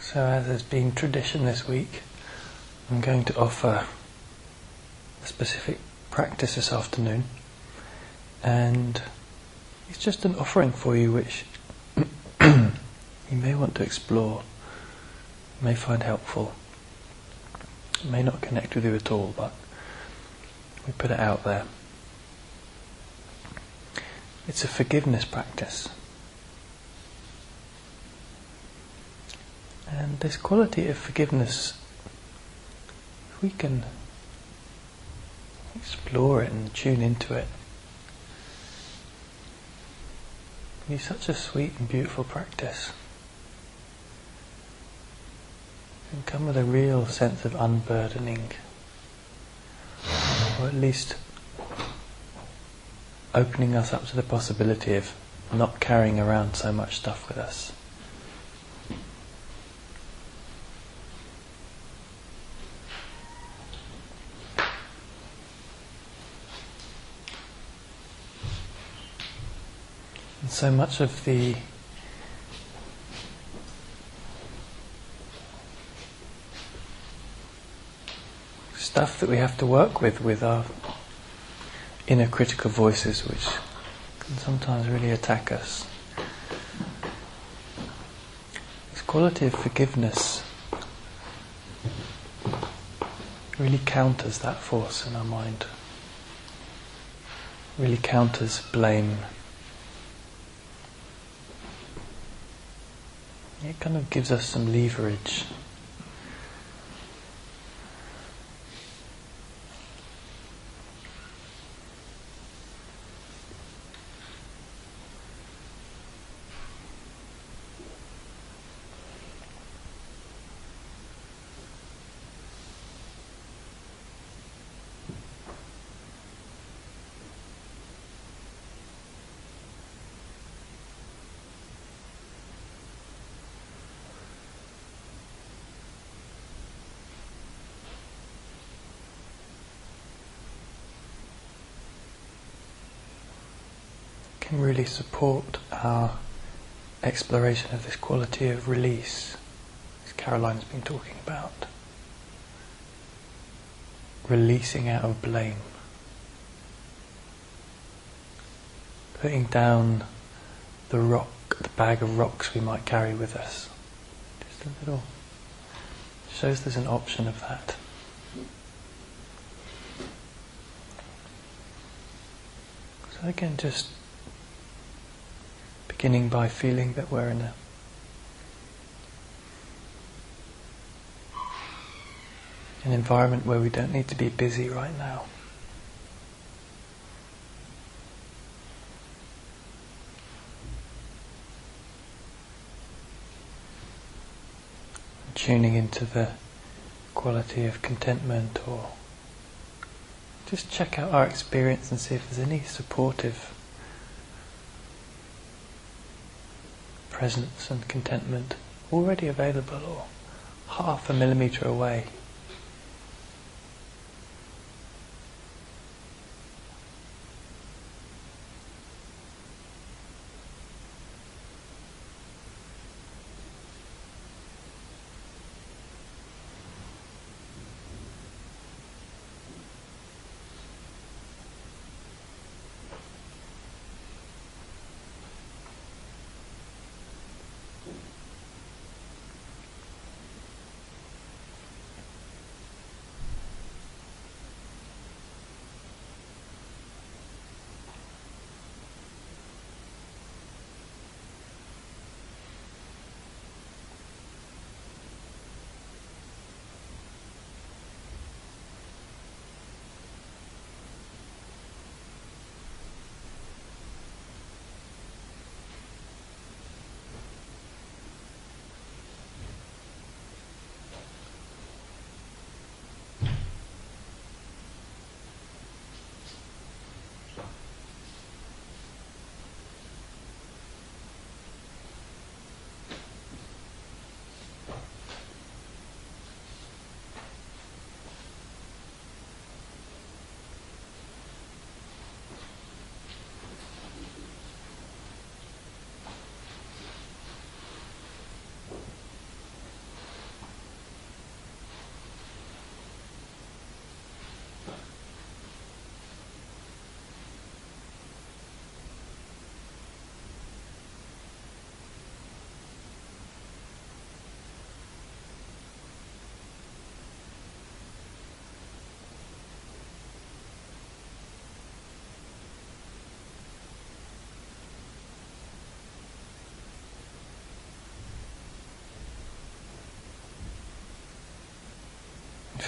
So as has been tradition this week, I'm going to offer a specific practice this afternoon, and it's just an offering for you which you may want to explore, may find helpful. It may not connect with you at all, but we put it out there. It's a forgiveness practice. And this quality of forgiveness, if we can explore it and tune into it, can be such a sweet and beautiful practice. It can come with a real sense of unburdening, or at least opening us up to the possibility of not carrying around so much stuff with us. And so much of the stuff that we have to work with our inner critical voices, which can sometimes really attack us. This quality of forgiveness really counters that force in our mind, really counters blame. It kind of gives us some leverage. Can really support our exploration of this quality of release, as Caroline's been talking about. Releasing out of blame. Putting down the rock, the bag of rocks we might carry with us. Just a little. Shows there's an option of that. So again, just beginning by feeling that we're in an environment where we don't need to be busy right now. Tuning into the quality of contentment, or just check out our experience and see if there's any supportive presence and contentment already available, or half a millimetre away.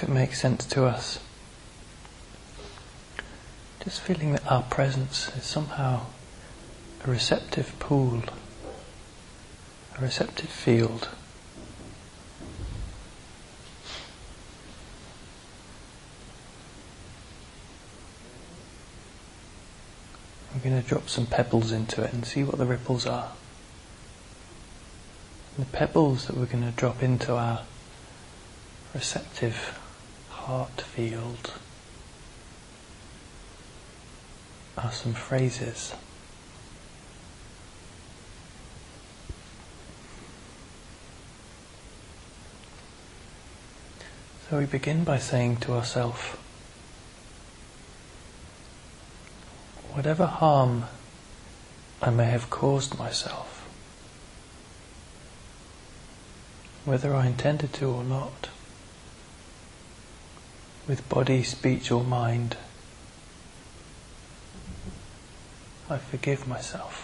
if it makes sense to us. Just feeling that our presence is somehow a receptive pool, a receptive field. We're going to drop some pebbles into it and see what the ripples are. And the pebbles that we're going to drop into our receptive heart field are some phrases. So we begin by saying to ourselves, whatever harm I may have caused myself, whether I intended to or not, with body, speech or mind, I forgive myself.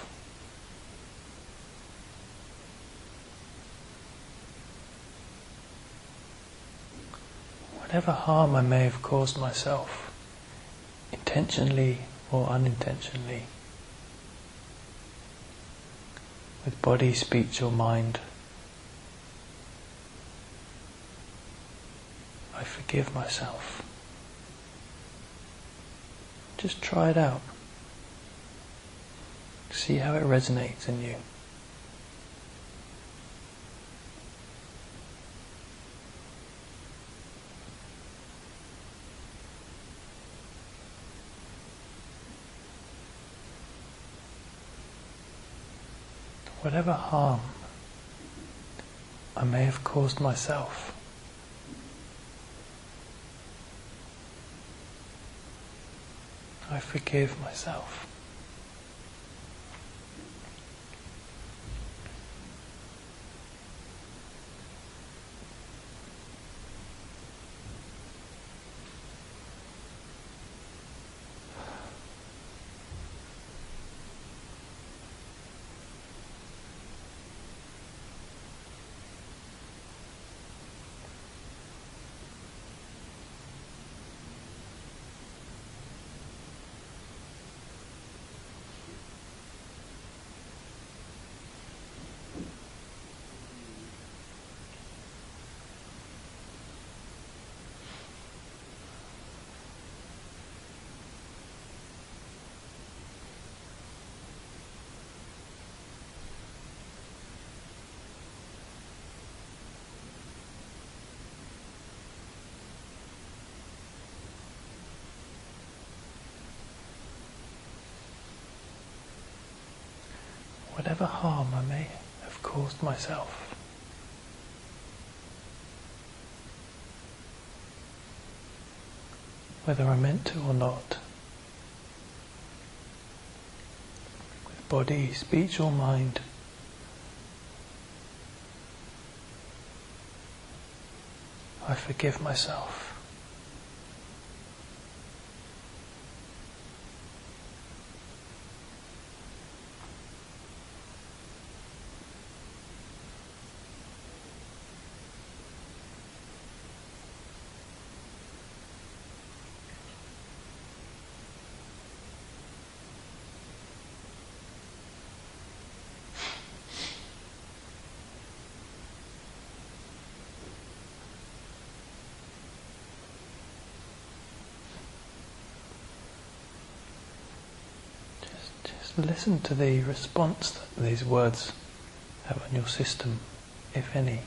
Whatever harm I may have caused myself, intentionally or unintentionally, with body, speech or mind, I forgive myself. Just try it out. See how it resonates in you. Whatever harm I may have caused myself, I forgive myself. Whatever harm I may have caused myself, whether I meant to or not, with body, speech or mind, I forgive myself. Just listen to the response that these words have on your system, if any.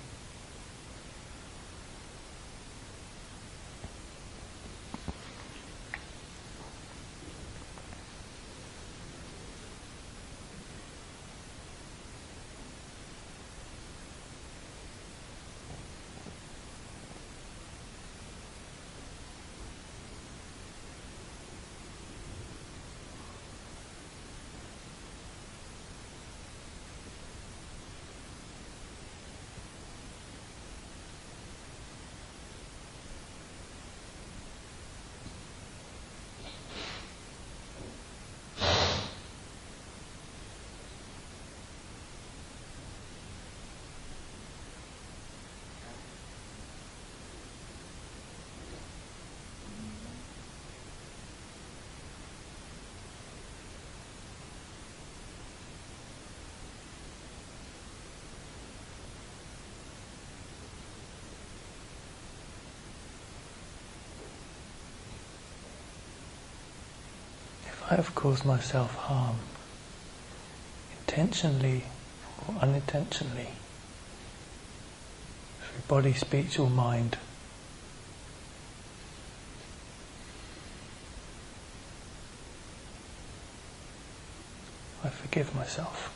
I have caused myself harm, intentionally or unintentionally, through body, speech or mind. I forgive myself.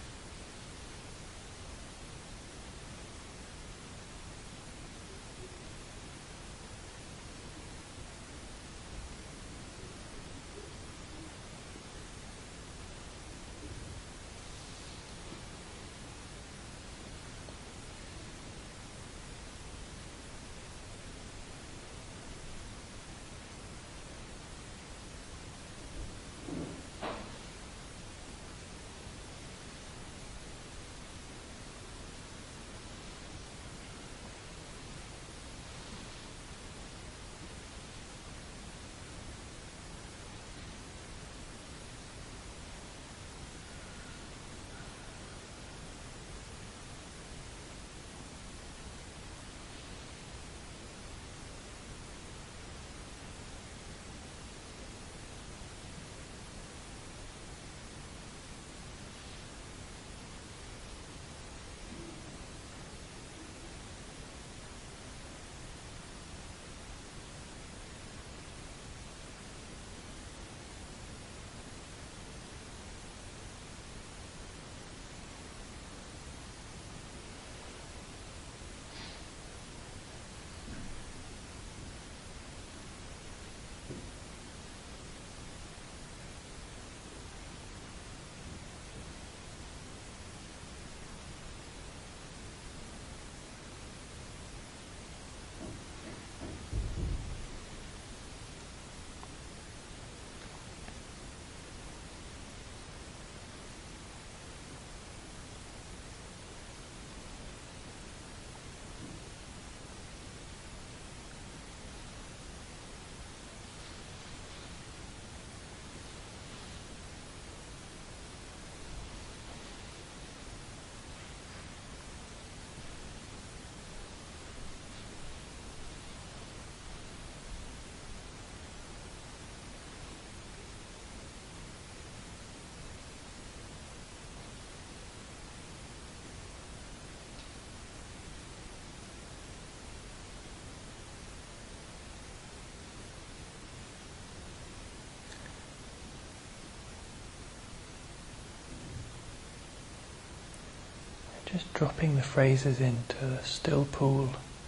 Just dropping the phrases into the still pool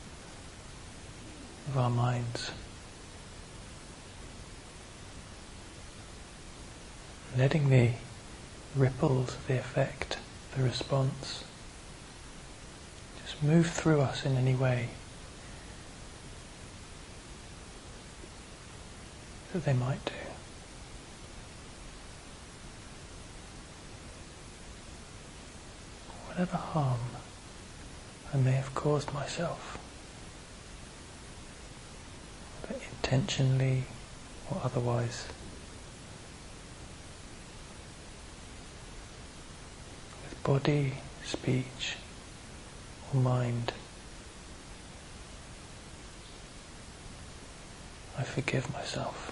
of our minds. Letting the ripples, the effect, the response just move through us in any way that they might do. Whatever harm I may have caused myself, but intentionally or otherwise, with body, speech or mind, I forgive myself.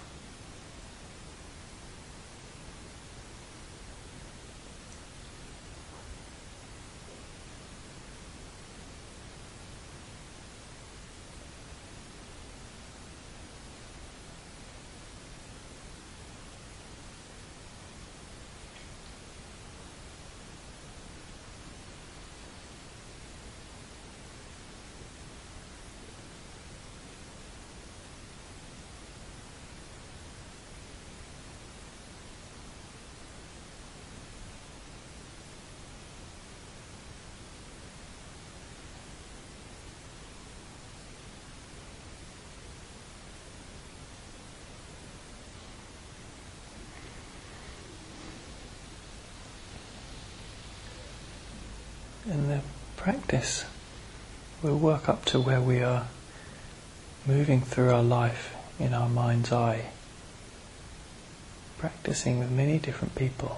In the practice, we'll work up to where we are moving through our life in our mind's eye, practicing with many different people.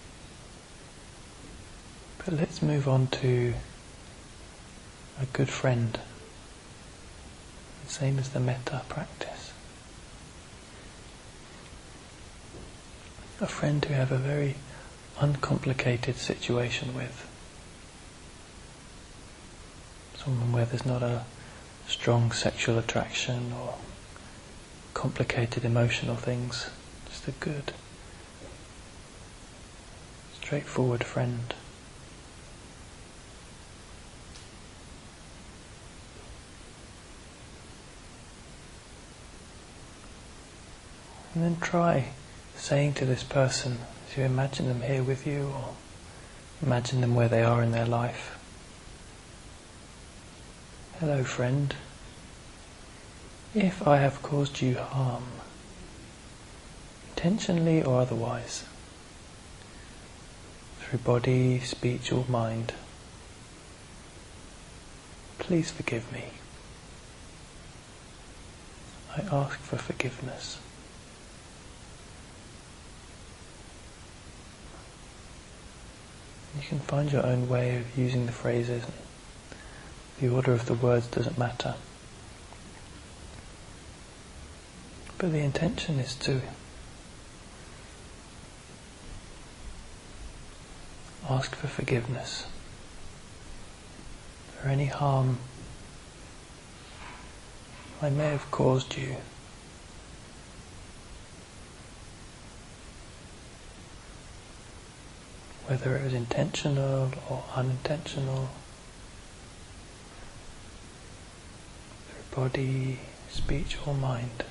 But let's move on to a good friend, the same as the metta practice. a friend who you have a very uncomplicated situation with. Someone where there's not a strong sexual attraction or complicated emotional things. Just a good, straightforward friend. And then try saying to this person, as you imagine them here with you, or imagine them where they are in their life, "Hello, friend. If I have caused you harm, intentionally or otherwise, through body, speech or mind, please forgive me. I ask for forgiveness." You can find your own way of using the phrases. The order of the words doesn't matter. But the intention is to ask for forgiveness for any harm I may have caused you. Whether it was intentional or unintentional, through body, speech or mind.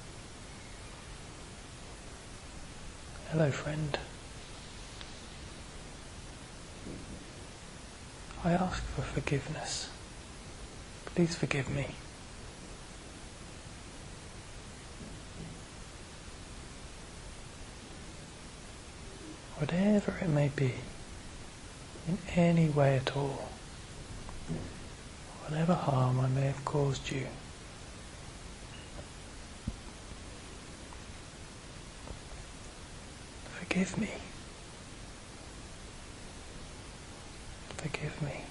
Hello, friend. I ask for forgiveness. Please forgive me. Whatever it may be, in any way at all, whatever harm I may have caused you, forgive me. Forgive me.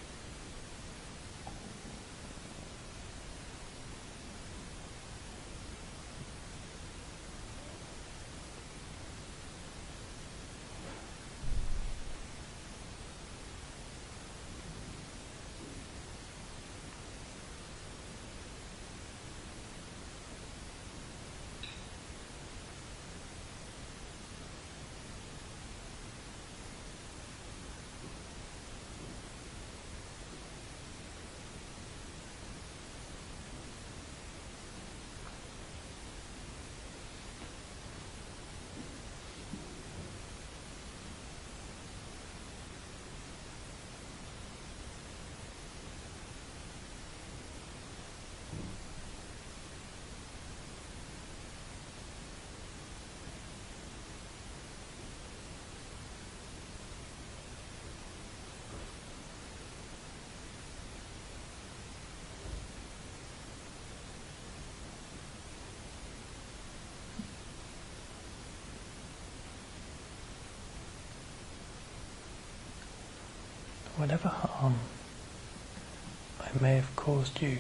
Whatever harm I may have caused you,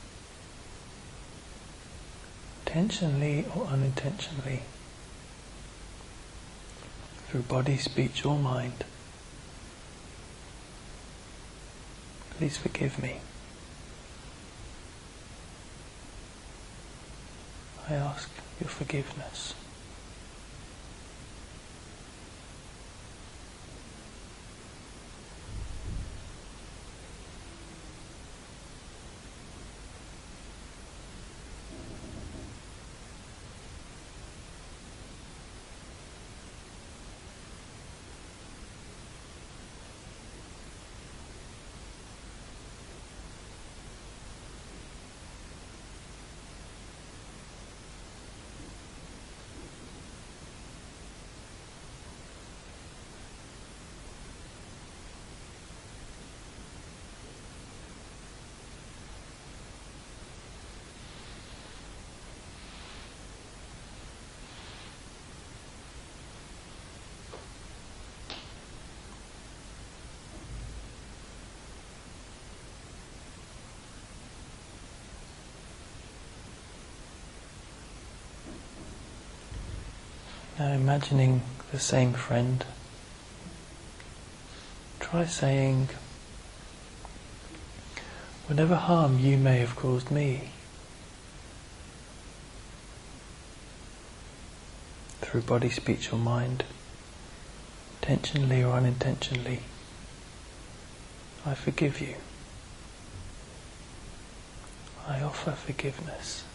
intentionally or unintentionally, through body, speech or mind, please forgive me. I ask your forgiveness. Now imagining the same friend, try saying, whatever harm you may have caused me, through body, speech or mind, intentionally or unintentionally, I forgive you. I offer forgiveness.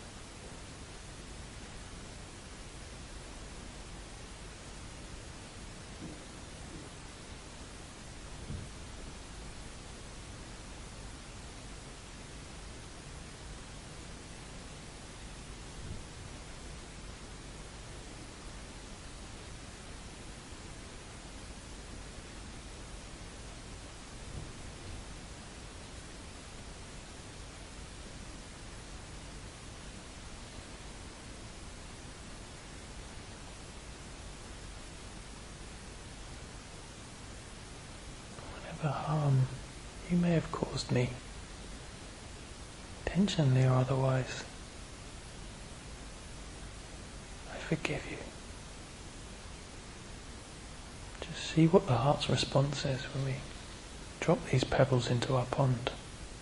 Whatever harm you may have caused me, intentionally or otherwise, I forgive you. Just see what the heart's response is when we drop these pebbles into our pond.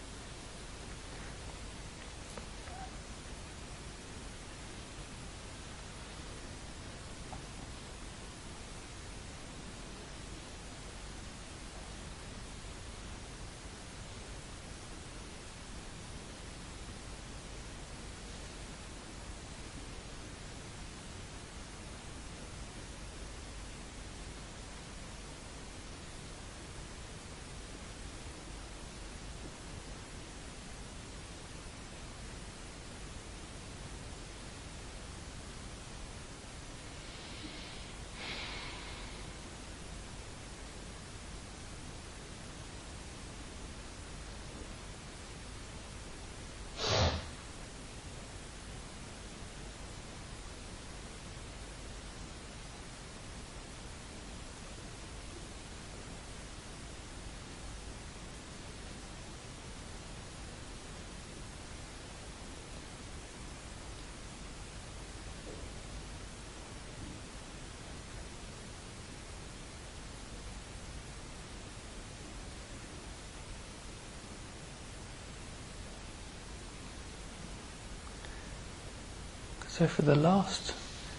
So for the last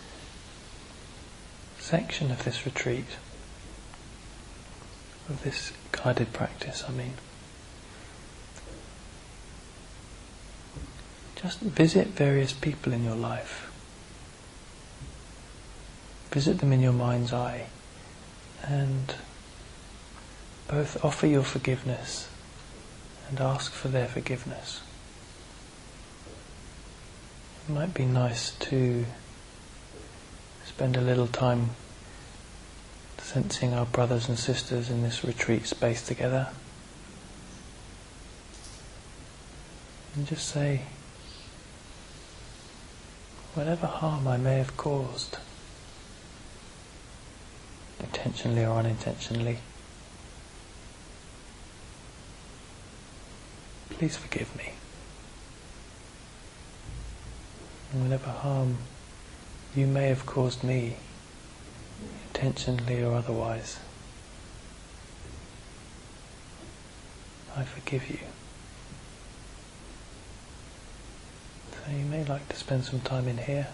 section of this retreat, of this guided practice, just visit various people in your life. Visit them in your mind's eye and both offer your forgiveness and ask for their forgiveness. It might be nice to spend a little time sensing our brothers and sisters in this retreat space together. And just say, whatever harm I may have caused, intentionally or unintentionally, please forgive me. And whatever harm you may have caused me, intentionally or otherwise, I forgive you. So you may like to spend some time in here.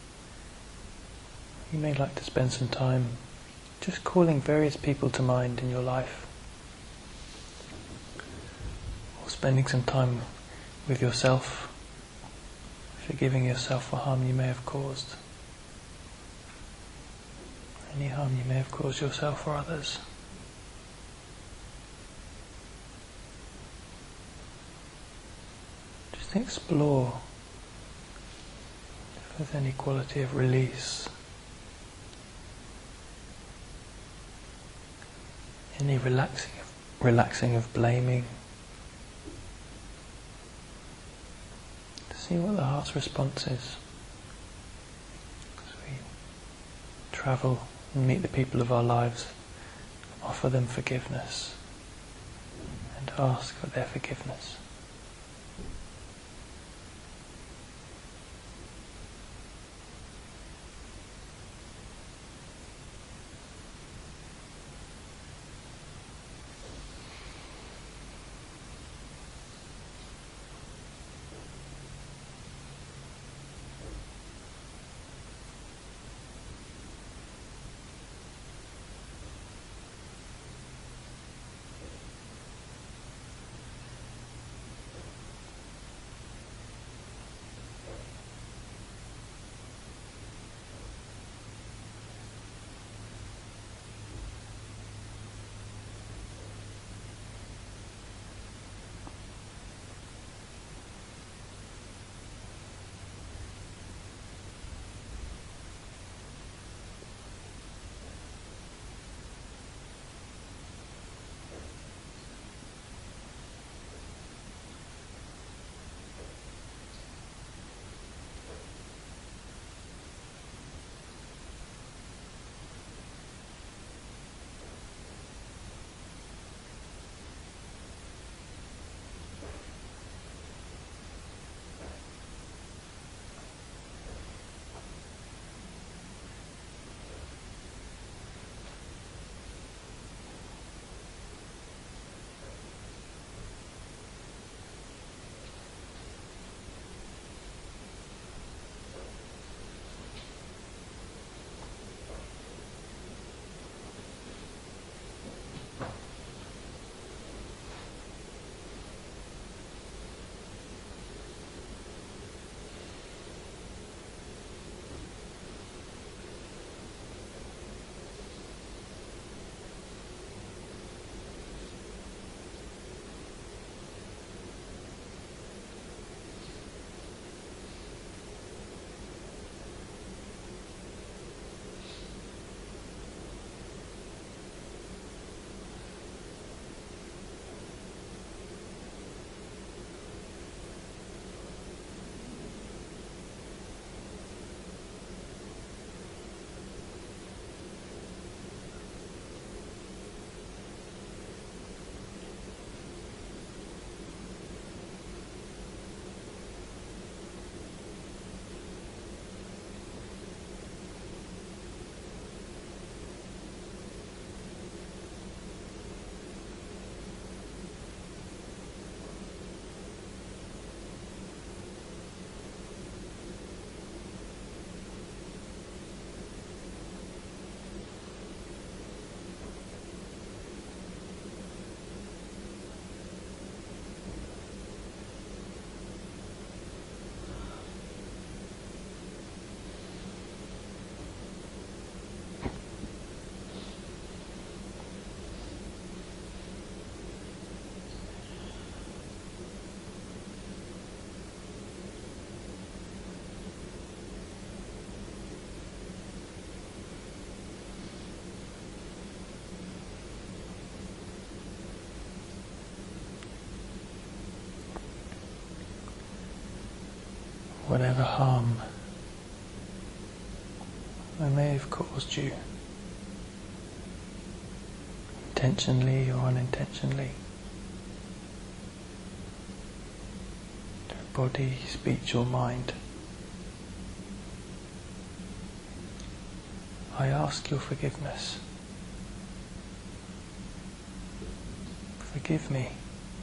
You may like to spend some time just calling various people to mind in your life, or spending some time with yourself, forgiving yourself for harm you may have caused. Any harm you may have caused yourself or others. Just explore if there's any quality of release, any relaxing of blaming. See what the heart's response is as we travel and meet the people of our lives, offer them forgiveness and ask for their forgiveness. whatever harm I may have caused you, intentionally or unintentionally, through body, speech or mind. I ask your forgiveness. Forgive me.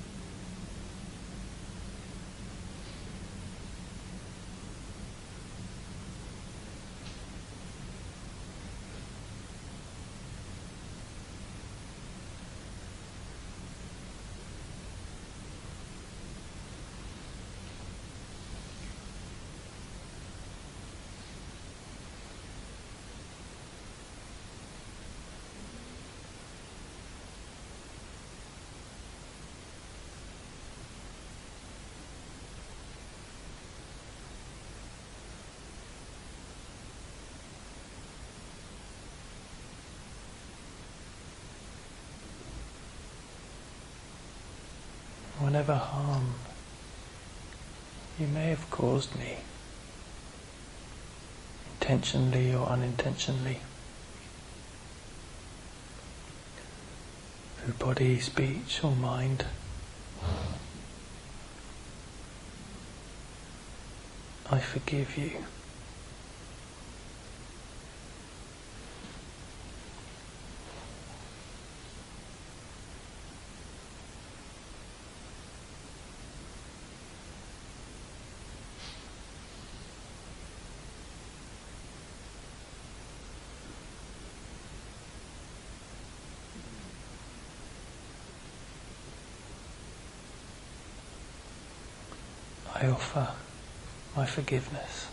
Whatever harm you may have caused me, intentionally or unintentionally, through body, speech or mind, I forgive you. I offer my forgiveness.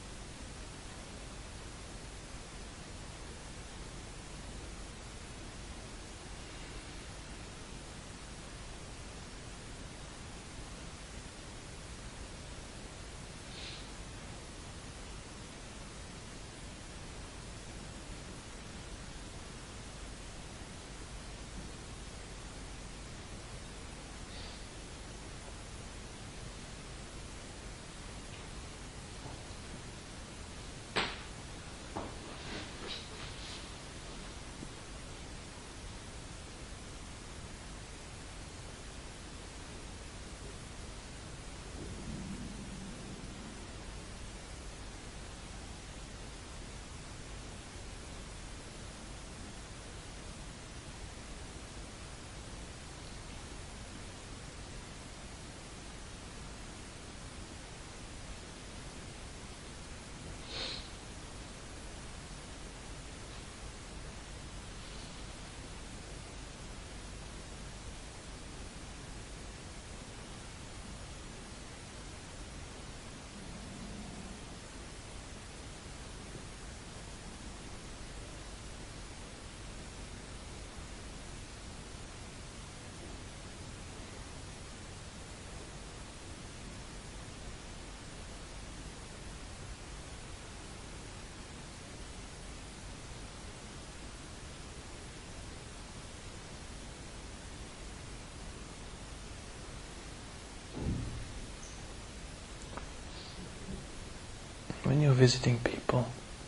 When you're visiting people,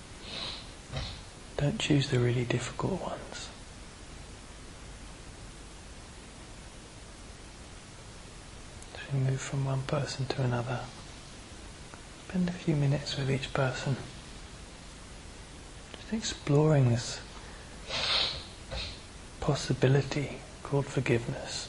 don't choose the really difficult ones. As we move from one person to another, spend a few minutes with each person, just exploring this possibility called forgiveness.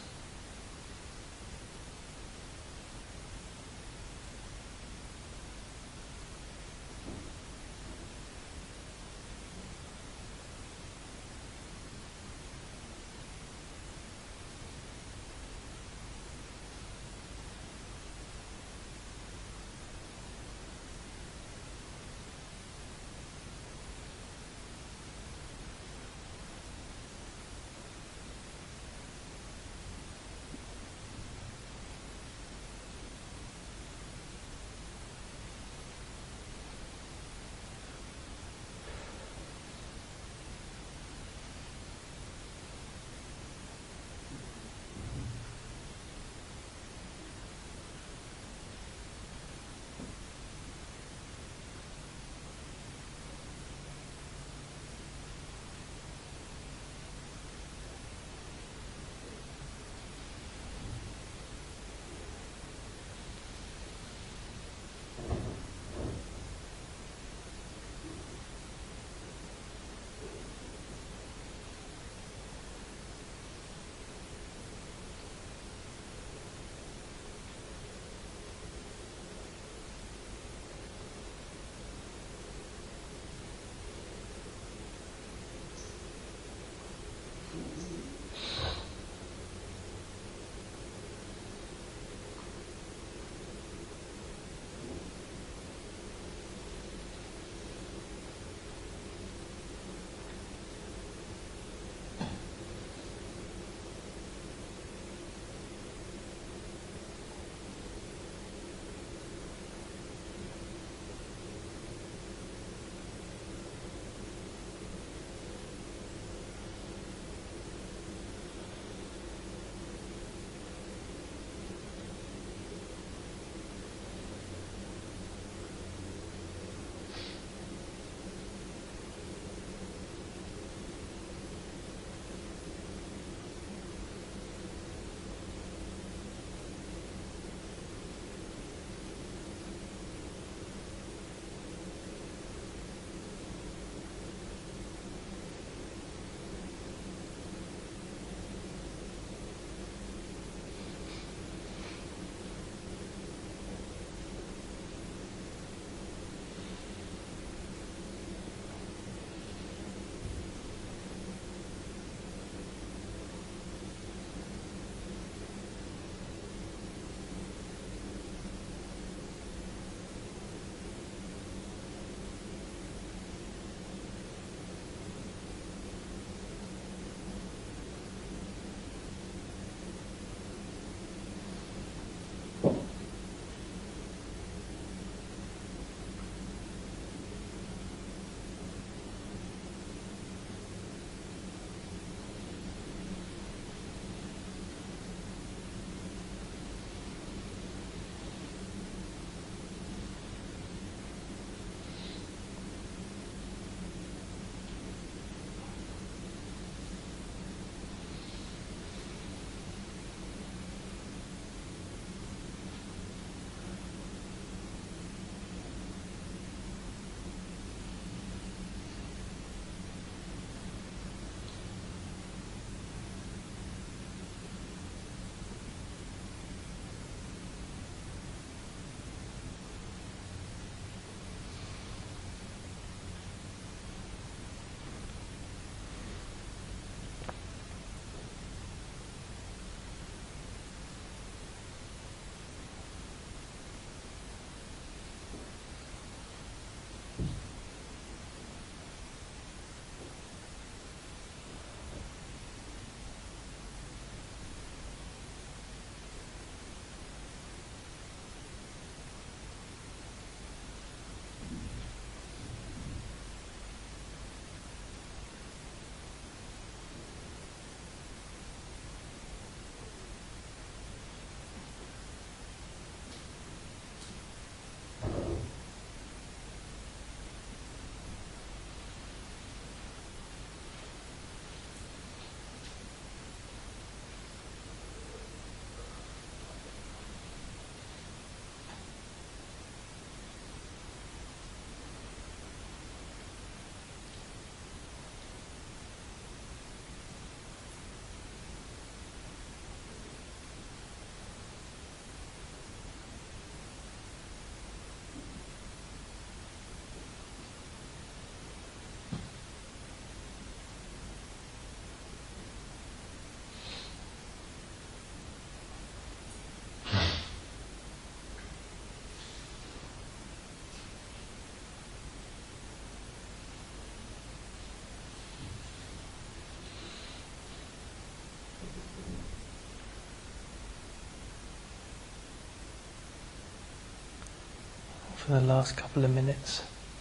for the last couple of minutes.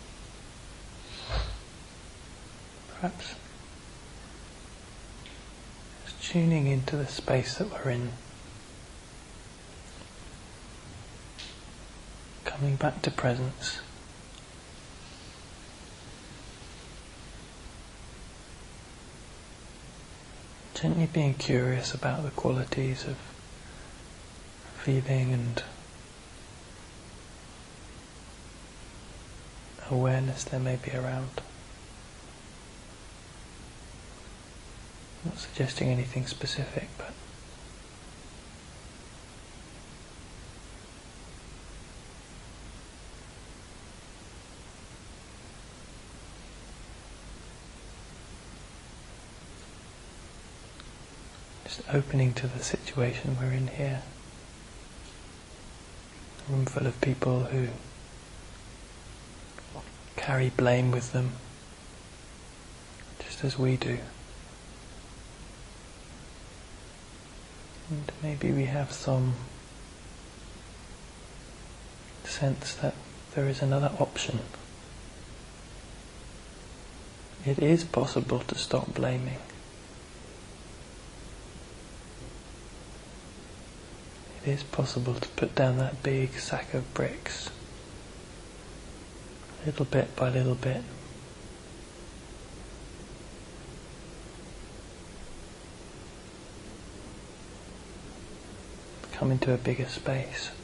Perhaps just tuning into the space that we're in. Coming back to presence. Gently being curious about the qualities of feeling and awareness there may be around. Not suggesting anything specific, but just opening to the situation we're in here. A room full of people who carry blame with them, just as we do. And maybe we have some sense that there is another option. It is possible to stop blaming. It is possible to put down that big sack of bricks, little bit by little bit. Come into a bigger space.